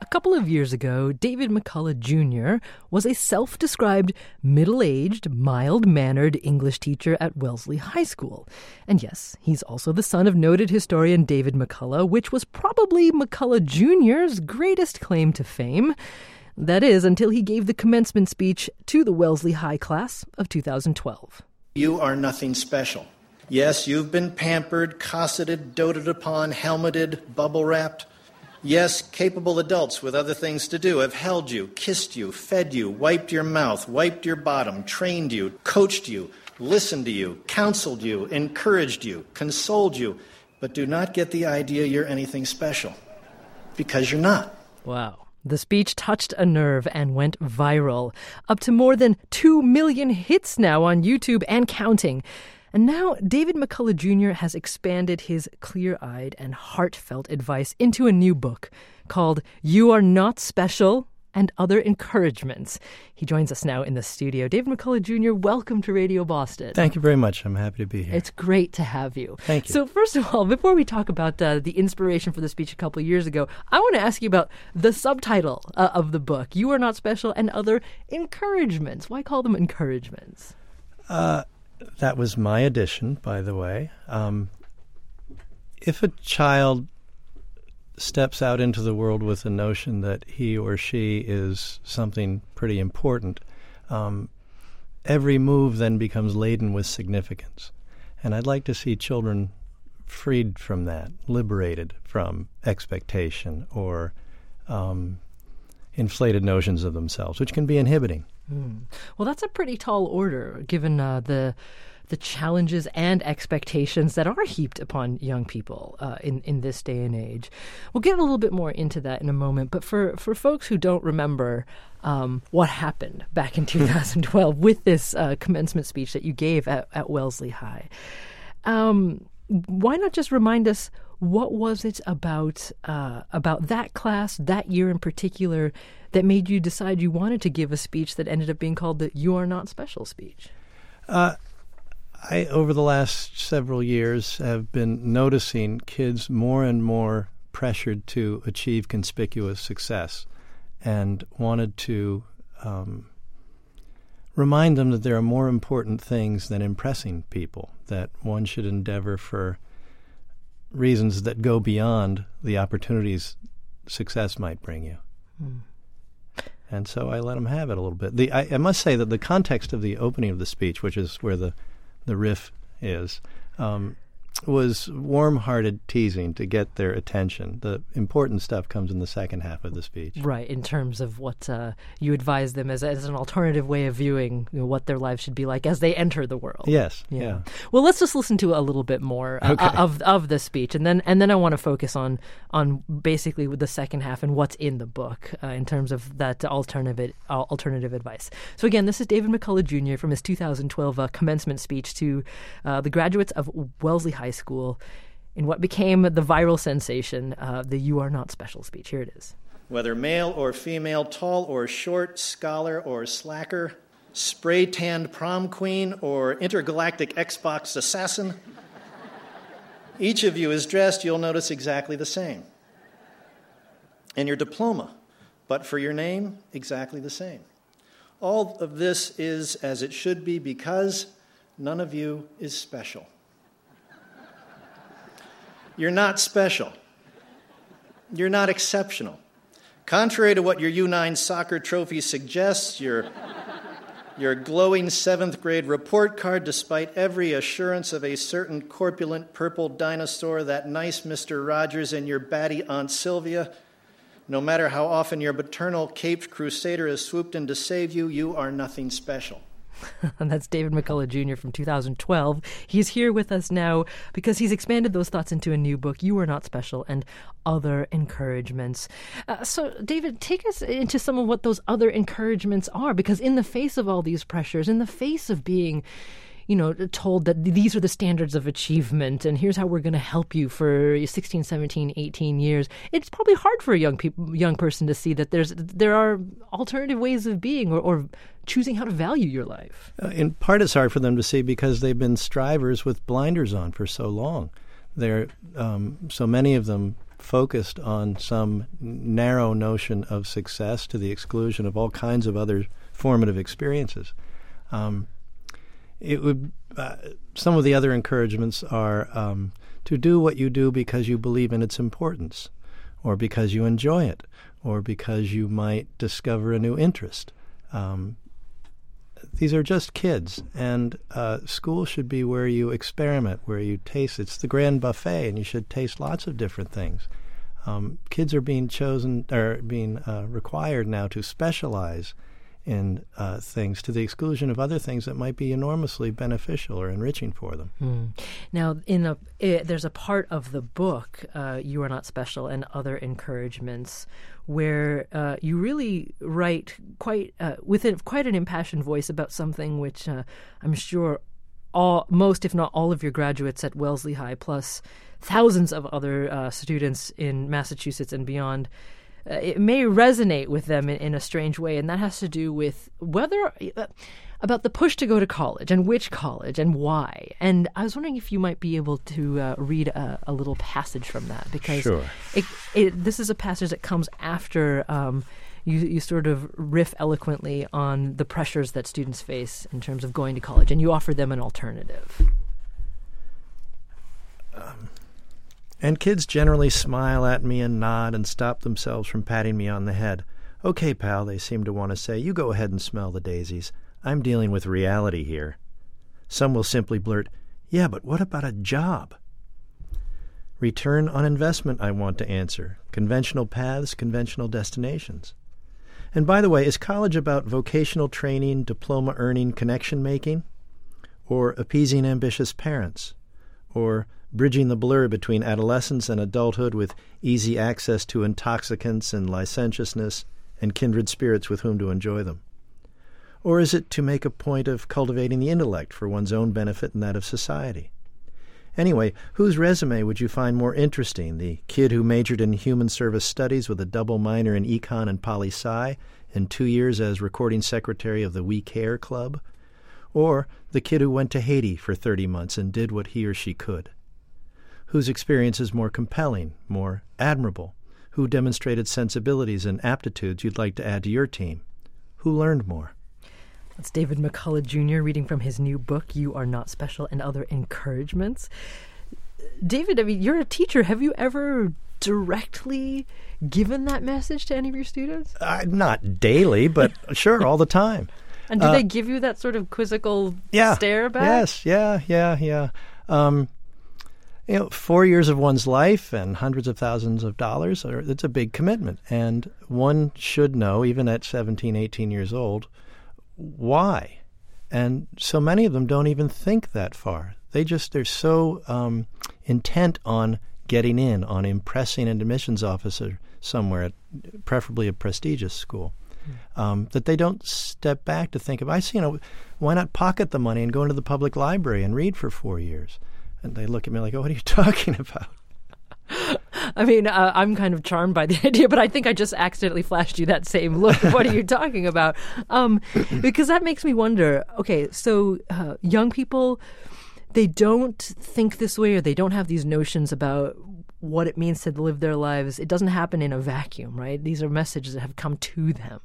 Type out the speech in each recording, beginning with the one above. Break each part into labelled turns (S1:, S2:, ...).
S1: couple of years ago, David McCullough Jr. was a self-described middle-aged, mild-mannered English teacher at Wellesley High School. And yes, he's also the son of noted historian David McCullough, which was probably McCullough Jr.'s greatest claim to fame. That is, until he gave the commencement speech to the Wellesley High class of 2012.
S2: You are nothing special. Yes, you've been pampered, cosseted, doted upon, helmeted, bubble-wrapped. Yes, capable adults with other things to do have held you, kissed you, fed you, wiped your mouth, wiped your bottom, trained you, coached you, listened to you, counseled you, encouraged you, consoled you, but do not get the idea you're anything special, because you're not.
S1: Wow. The speech touched a nerve and went viral. Up to more than 2 million hits now on YouTube and counting. And now David McCullough Jr. has expanded his clear-eyed and heartfelt advice into a new book called You Are Not Special and Other Encouragements. He joins us now in the studio. David McCullough Jr., welcome to Radio Boston.
S3: Thank you very much. I'm happy to be here.
S1: It's great to have you.
S3: Thank you.
S1: So first of all, before we talk about the inspiration for the speech a couple of years ago, I want to ask you about the subtitle of the book, You Are Not Special and Other Encouragements. Why call them encouragements?
S3: That was my addition, by the way. If a child steps out into the world with the notion that he or she is something pretty important, every move then becomes laden with significance. And I'd like to see children freed from that, liberated from expectation or inflated notions of themselves, which can be inhibiting.
S1: Well, that's a pretty tall order, given the challenges and expectations that are heaped upon young people in this day and age. We'll get a little bit more into that in a moment, but for folks who don't remember what happened back in 2012 with this commencement speech that you gave at Wellesley High, why not just remind us what was it about that class, that year in particular, that made you decide you wanted to give a speech that ended up being called the You Are Not Special speech?
S3: I, over the last several years, have been noticing kids more and more pressured to achieve conspicuous success and wanted to remind them that there are more important things than impressing people, that one should endeavor for reasons that go beyond the opportunities success might bring you. And so I let them have it a little bit. I must say that the context of the opening of the speech, which is where the riff is, was warm-hearted teasing to get their attention. The important stuff comes in the second half of the speech.
S1: Right, in terms of what you advise them as an alternative way of viewing what their lives should be like as they enter the world.
S3: Yes, yeah.
S1: Well, let's just listen to a little bit more of the speech, and then I want to focus on basically the second half and what's in the book in terms of that alternative advice. So again, this is David McCullough Jr. from his 2012 commencement speech to the graduates of Wellesley High School in what became the viral sensation, the You Are Not Special speech. Here it is.
S2: Whether male or female, tall or short, scholar or slacker, spray-tanned prom queen or intergalactic Xbox assassin, each of you is dressed, you'll notice, exactly the same. And your diploma, but for your name, exactly the same. All of this is as it should be because none of you is special. You're not special. You're not exceptional. Contrary to what your U9 soccer trophy suggests, your glowing seventh grade report card, despite every assurance of a certain corpulent purple dinosaur, that nice Mr. Rogers, and your batty Aunt Sylvia, no matter how often your paternal caped crusader has swooped in to save you, you are nothing special.
S1: And that's David McCullough Jr. from 2012. He's here with us now because he's expanded those thoughts into a new book, You Are Not Special and Other Encouragements. So, David, take us into some of what those other encouragements are, because in the face of all these pressures, in the face of being told that these are the standards of achievement and here's how we're going to help you for 16, 17, 18 years, it's probably hard for a young person to see that there are alternative ways of being or choosing how to value your life.
S3: In part, it's hard for them to see because they've been strivers with blinders on for so long. So many of them focused on some narrow notion of success to the exclusion of all kinds of other formative experiences. It would. Some of the other encouragements are to do what you do because you believe in its importance, or because you enjoy it, or because you might discover a new interest. These are just kids, and school should be where you experiment, where you taste. It's the grand buffet, and you should taste lots of different things. Kids are being required now to specialize in things to the exclusion of other things that might be enormously beneficial or enriching for them.
S1: Now, there's a part of the book, You Are Not Special and Other Encouragements, where you really write with quite an impassioned voice about something which I'm sure most, if not all, of your graduates at Wellesley High, plus thousands of other students in Massachusetts and beyond, it may resonate with them in a strange way, and that has to do with about the push to go to college and which college and why. And I was wondering if you might be able to read a little passage from that, because
S3: Sure.
S1: This is a passage that comes after you sort of riff eloquently on the pressures that students face in terms of going to college, and you offer them an alternative.
S3: And kids generally smile at me and nod and stop themselves from patting me on the head. "Okay, pal," they seem to want to say, "you go ahead and smell the daisies. I'm dealing with reality here." Some will simply blurt, "Yeah, but what about a job?" Return on investment, I want to answer. Conventional paths, conventional destinations. And by the way, is college about vocational training, diploma earning, connection making? Or appeasing ambitious parents? Or bridging the blur between adolescence and adulthood with easy access to intoxicants and licentiousness and kindred spirits with whom to enjoy them? Or is it to make a point of cultivating the intellect for one's own benefit and that of society? Anyway, whose resume would you find more interesting? The kid who majored in human service studies with a double minor in econ and poli-sci and 2 years as recording secretary of the We Care Club? Or the kid who went to Haiti for 30 months and did what he or she could? Whose experience is more compelling, more admirable? Who demonstrated sensibilities and aptitudes you'd like to add to your team? Who learned more?
S1: That's David McCullough Jr. reading from his new book, You Are Not Special and Other Encouragements. David, I mean, you're a teacher. Have you ever directly given that message to any of your students?
S3: Not daily, but sure, all the time.
S1: And do they give you that sort of quizzical stare back?
S3: Yes, yeah. 4 years of one's life and hundreds of thousands of dollars, it's a big commitment. And one should know, even at 17, 18 years old, why. And so many of them don't even think that far. They're so intent on getting in, on impressing an admissions officer somewhere, preferably a prestigious school, that they don't step back to think of, why not pocket the money and go into the public library and read for 4 years? And they look at me like, "Oh, what are you talking about?"
S1: I mean, I'm kind of charmed by the idea, but I think I just accidentally flashed you that same look. What are you talking about? Because that makes me wonder, okay, so young people, they don't think this way, or they don't have these notions about what it means to live their lives. It doesn't happen in a vacuum, right? These are messages that have come to them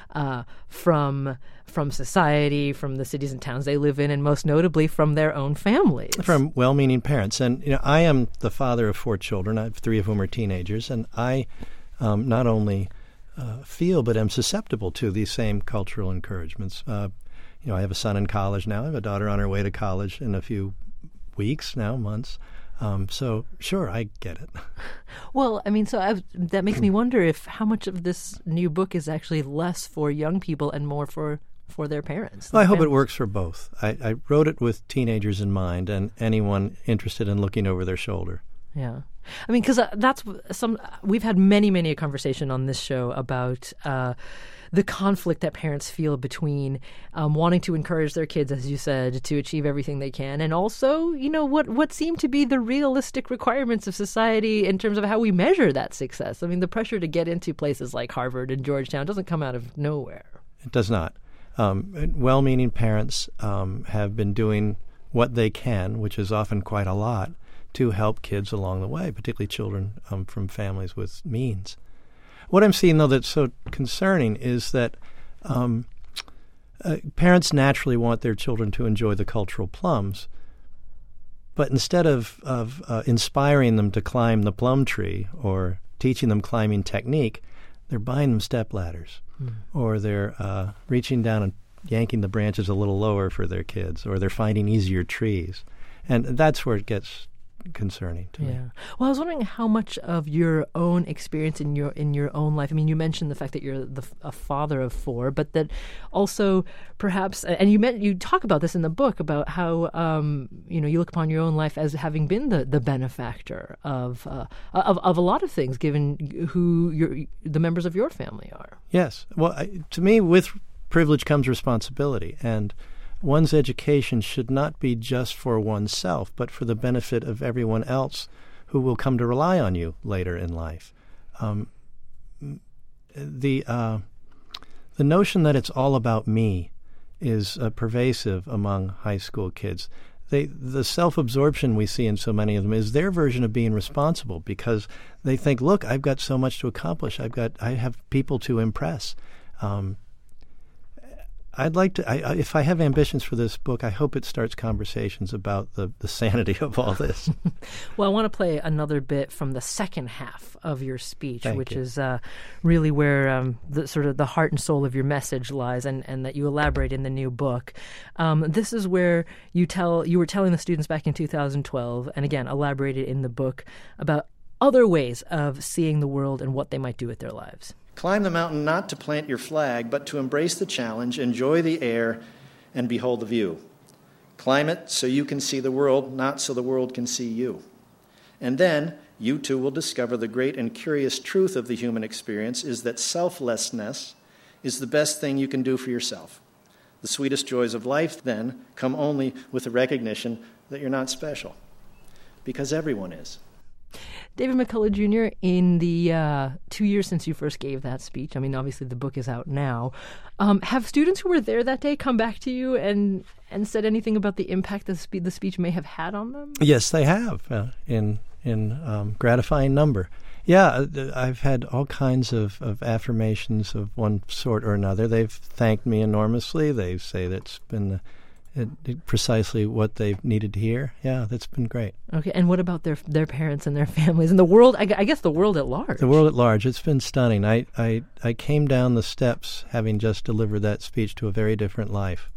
S1: from society, from the cities and towns they live in, and most notably from their own families.
S3: From well-meaning parents. And I am the father of 4 children. I have 3 of whom are teenagers, and I not only feel but am susceptible to these same cultural encouragements. I have a son in college now. I have a daughter on her way to college in a few weeks now, months. So, sure, I get it.
S1: Well, I mean, that makes me wonder how much of this new book is actually less for young people and more for their parents.
S3: Well, I hope it works for both. I wrote it with teenagers in mind and anyone interested in looking over their shoulder.
S1: Yeah. I mean, because we've had many a conversation on this show about the conflict that parents feel between wanting to encourage their kids, as you said, to achieve everything they can, and also, what seem to be the realistic requirements of society in terms of how we measure that success. I mean, the pressure to get into places like Harvard and Georgetown doesn't come out of nowhere.
S3: It does not. Well-meaning parents have been doing what they can, which is often quite a lot, to help kids along the way, particularly children from families with means. What I'm seeing, though, that's so concerning is that parents naturally want their children to enjoy the cultural plums, but instead of inspiring them to climb the plum tree or teaching them climbing technique, they're buying them step ladders, or they're reaching down and yanking the branches a little lower for their kids, or they're finding easier trees. And that's where it gets concerning to me.
S1: Well, I was wondering how much of your own experience in your own life. I mean, you mentioned the fact that you're a father of 4, but that also perhaps, and you talk about this in the book about how you look upon your own life as having been the benefactor of a lot of things, given who the members of your family are.
S3: Yes. Well, to me, with privilege comes responsibility, and one's education should not be just for oneself, but for the benefit of everyone else who will come to rely on you later in life. The notion that it's all about me is pervasive among high school kids. The self-absorption we see in so many of them is their version of being responsible, because they think, look, I've got so much to accomplish. I have people to impress. I'd like to, if I have ambitions for this book, I hope it starts conversations about the sanity of all this.
S1: Well, I want to play another bit from the second half of your speech, which is really where the heart and soul of your message lies, and that you elaborate in the new book. This is where you were telling the students back in 2012, and again elaborated in the book, about other ways of seeing the world and what they might do with their lives.
S2: Climb the mountain not to plant your flag, but to embrace the challenge, enjoy the air, and behold the view. Climb it so you can see the world, not so the world can see you. And then you too will discover the great and curious truth of the human experience is that selflessness is the best thing you can do for yourself. The sweetest joys of life, then, come only with the recognition that you're not special, because everyone is.
S1: David McCullough Jr., in the 2 years since you first gave that speech, I mean, obviously the book is out now, have students who were there that day come back to you and said anything about the impact the speech may have had on them?
S3: Yes, they have, in gratifying number. Yeah, I've had all kinds of affirmations of one sort or another. They've thanked me enormously. They say that's been precisely what they've needed to hear. Yeah, that's been great.
S1: Okay, and what about their parents and their families and the world? I guess the world at large.
S3: The world at large. It's been stunning. I came down the steps having just delivered that speech to a very different life.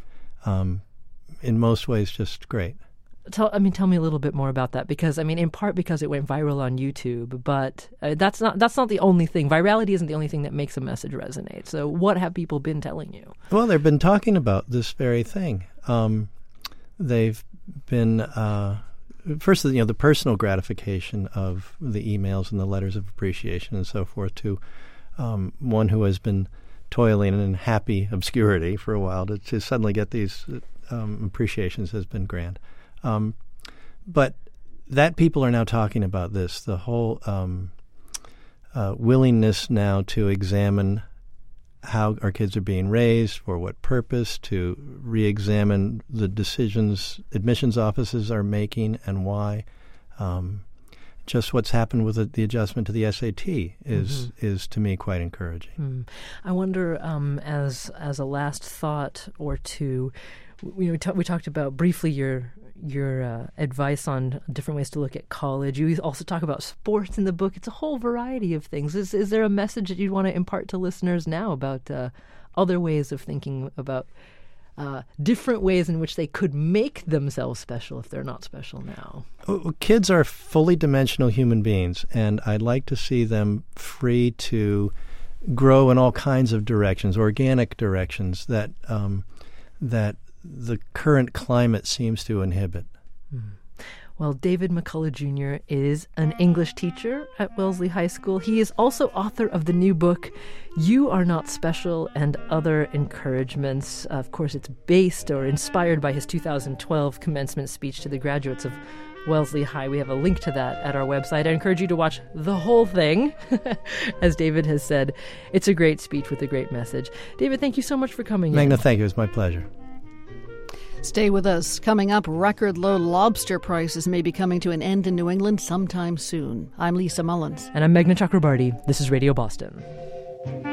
S3: In most ways, just great.
S1: Tell me a little bit more about that, because in part because it went viral on YouTube, but that's not the only thing. Virality isn't the only thing that makes a message resonate. So what have people been telling you? Well,
S3: they've been talking about this very thing. They've been first, the personal gratification of the emails and the letters of appreciation and so forth to one who has been toiling in happy obscurity for a while to suddenly get these appreciations has been grand. But that people are now talking about this, the whole willingness now to examine how our kids are being raised, for what purpose, to re-examine the decisions admissions offices are making and why. Just what's happened with the adjustment to the SAT is to me quite encouraging.
S1: I wonder, as a last thought or two, we talked about briefly your advice on different ways to look at college. You also talk about sports in the book. It's a whole variety of things. Is there a message that you'd want to impart to listeners now about other ways of thinking about different ways in which they could make themselves special if they're not special now?
S3: Kids are fully dimensional human beings, and I'd like to see them free to grow in all kinds of directions, organic directions that the current climate seems to inhibit.
S1: Well, David McCullough Jr. is an English teacher at Wellesley High School. He is also author of the new book, You Are Not Special, and Other Encouragements. Of course, it's based or inspired by his 2012 commencement speech to the graduates of Wellesley High. We have a link to that at our website. I encourage you to watch the whole thing. As David has said, it's a great speech with a great message. David, thank you so much for coming in.
S3: Magna, thank you. It was my pleasure.
S4: Stay with us. Coming up, record low lobster prices may be coming to an end in New England sometime soon. I'm Lisa Mullins.
S1: And I'm Meghna Chakrabarti. This is Radio Boston.